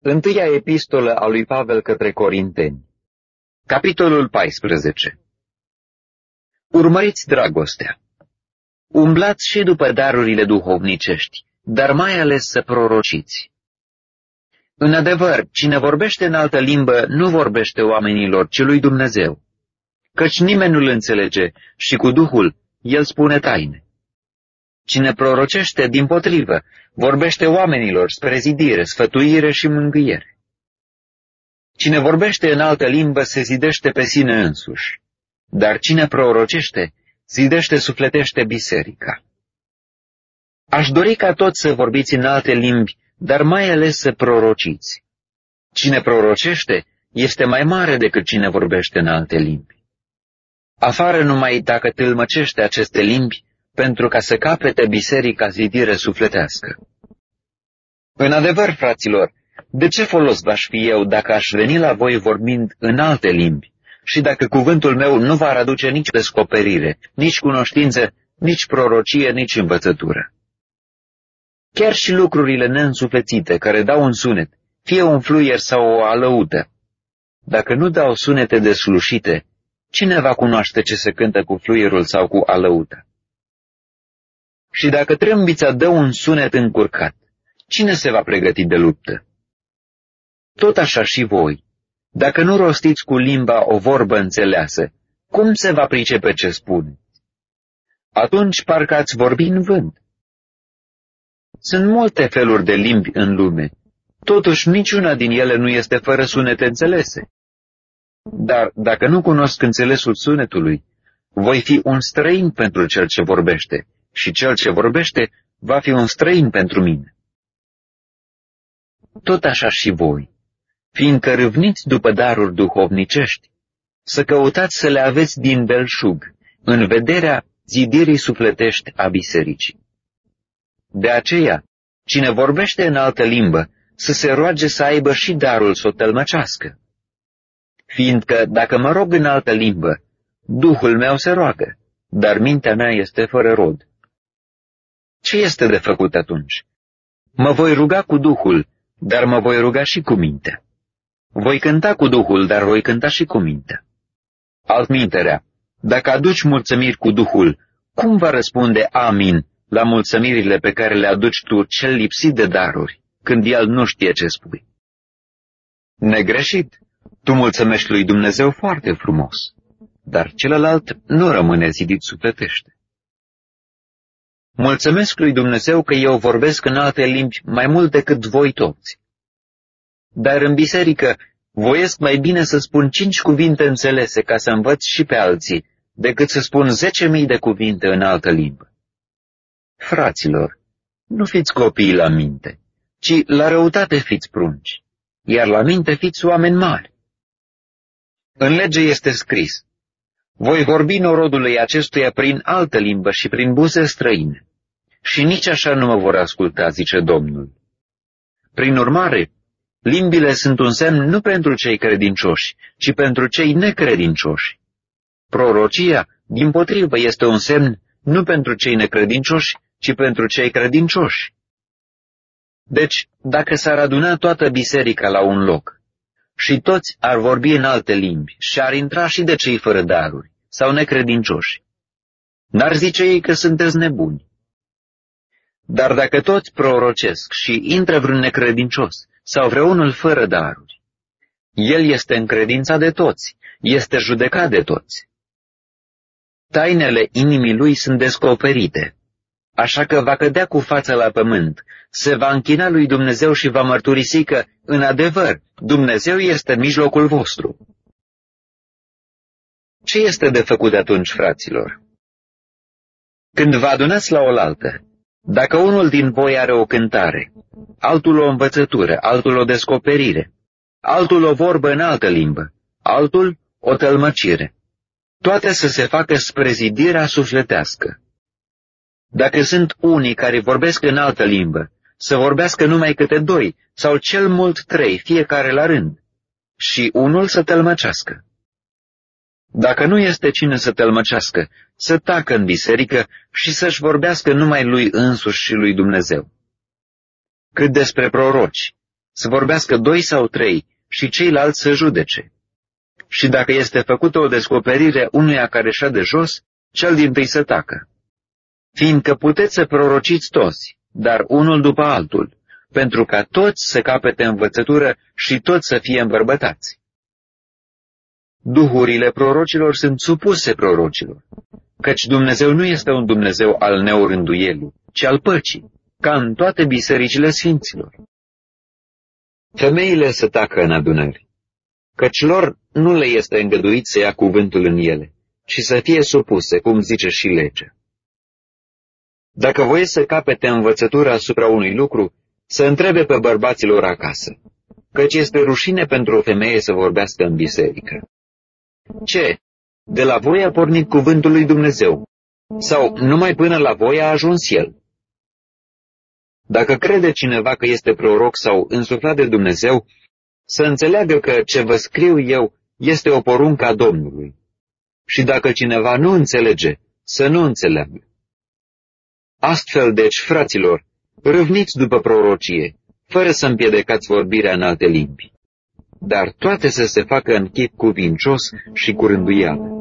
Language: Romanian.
Întâia epistolă a lui Pavel către Corinteni. Capitolul 14. Urmăriți dragostea. Umblați și după darurile duhovnicești, dar mai ales să prorociți. În adevăr, cine vorbește în altă limbă nu vorbește oamenilor, ci lui Dumnezeu, căci nimeni nu-l înțelege și cu Duhul el spune taine. Cine prorocește, dimpotrivă, vorbește oamenilor spre zidire, sfătuire și mângâiere. Cine vorbește în altă limbă se zidește pe sine însuși, dar cine prorocește, zidește sufletește biserica. Aș dori ca toți să vorbiți în alte limbi, dar mai ales să prorociți. Cine prorocește este mai mare decât cine vorbește în alte limbi. Afară numai dacă tâlmăcește aceste limbi, pentru ca să capete biserica zidire sufletească. În adevăr, fraților, de ce folos v-aș fi eu dacă aș veni la voi vorbind în alte limbi și dacă cuvântul meu nu va aduce nici descoperire, nici cunoștință, nici prorocie, nici învățătură? Chiar și lucrurile neînsuflețite care dau un sunet, fie un fluier sau o alăută, dacă nu dau sunete deslușite, cine va cunoaște ce se cântă cu fluierul sau cu alăută? Și dacă trâmbița dă un sunet încurcat, cine se va pregăti de luptă? Tot așa și voi, dacă nu rostiți cu limba o vorbă înțeleasă, cum se va pricepe ce spuneți? Atunci parcă ați vorbi în vânt. Sunt multe feluri de limbi în lume, totuși niciuna din ele nu este fără sunete înțelese. Dar dacă nu cunosc înțelesul sunetului, voi fi un străin pentru cel ce vorbește, și cel ce vorbește va fi un străin pentru mine. Tot așa și voi, fiindcă râvniți după daruri duhovnicești, să căutați să le aveți din belșug, în vederea zidirii sufletești a bisericii. De aceea, cine vorbește în altă limbă, să se roage să aibă și darul să o tălmăcească. Fiindcă, dacă mă rog în altă limbă, Duhul meu se roagă, dar mintea mea este fără rod. Ce este de făcut atunci? Mă voi ruga cu Duhul, dar mă voi ruga și cu mintea. Voi cânta cu Duhul, dar voi cânta și cu mintea. Altminterea, dacă aduci mulțumiri cu Duhul, cum va răspunde amin la mulțumirile pe care le aduci tu cel lipsit de daruri, când el nu știe ce spui? Negreșit, tu mulțumești lui Dumnezeu foarte frumos, dar celălalt nu rămâne zidit sufletește. Mulțumesc lui Dumnezeu că eu vorbesc în alte limbi mai mult decât voi toți. Dar în biserică voiesc mai bine să spun 5 cuvinte înțelese ca să învăț și pe alții, decât să spun 10.000 de cuvinte în altă limbă. Fraților, nu fiți copii la minte, ci la răutate fiți prunci, iar la minte fiți oameni mari. În lege este scris: voi vorbi norodului acestuia prin altă limbă și prin buze străine, și nici așa nu mă vor asculta, zice Domnul. Prin urmare, limbile sunt un semn nu pentru cei credincioși, ci pentru cei necredincioși. Prorocia, dimpotrivă, este un semn nu pentru cei necredincioși, ci pentru cei credincioși. Deci, dacă s-ar aduna toată biserica la un loc, și toți ar vorbi în alte limbi și ar intra și de cei fără daruri sau necredincioși, n-ar zice ei că sunteți nebuni. Dar dacă toți prorocesc și intră vreun necredincios sau vreunul fără daruri, el este încredințat de toți, este judecat de toți. Tainele inimii lui sunt descoperite, așa că va cădea cu fața la pământ, se va închina lui Dumnezeu și va mărturisi că, în adevăr, Dumnezeu este în mijlocul vostru. Ce este de făcut atunci, fraților? Când vă adunați la oaltă, dacă unul din voi are o cântare, altul o învățătură, altul o descoperire, altul o vorbă în altă limbă, altul o tălmăcire, toate să se facă spre zidirea sufletească. Dacă sunt unii care vorbesc în altă limbă, să vorbească numai câte 2 sau cel mult 3, fiecare la rând, și unul să tălmăcească. Dacă nu este cine să tălmăcească, să tacă în biserică și să-și vorbească numai lui însuși și lui Dumnezeu. Cât despre proroci, să vorbească 2 sau 3 și ceilalți să judece. Și dacă este făcută o descoperire unuia care șade jos, cel dintâi să tacă. Fiindcă puteți să prorociți toți, dar unul după altul, pentru ca toți să capete învățătură și toți să fie îmbărbătați. Duhurile prorocilor sunt supuse prorocilor, căci Dumnezeu nu este un Dumnezeu al neorânduielii, ci al păcii, ca în toate bisericile sfinților. Femeile să tacă în adunări, căci lor nu le este îngăduit să ia cuvântul în ele, ci să fie supuse, cum zice și legea. Dacă voiesc să capete învățătura asupra unui lucru, să întrebe pe bărbaților acasă, căci este rușine pentru o femeie să vorbească în biserică. Ce? De la voi a pornit cuvântul lui Dumnezeu? Sau numai până la voi a ajuns el? Dacă crede cineva că este proroc sau însuflat de Dumnezeu, să înțeleagă că ce vă scriu eu este o poruncă a Domnului. Și dacă cineva nu înțelege, să nu înțeleagă. Astfel, deci, fraților, râvniți după prorocie, fără să împiedicați vorbirea în alte limbi, dar toate să se facă în chip cuvincios și cu rânduială.